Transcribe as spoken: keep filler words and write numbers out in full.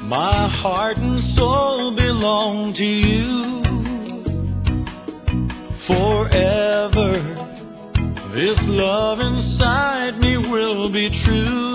My heart and soul belong to you forever. This love inside me will be true.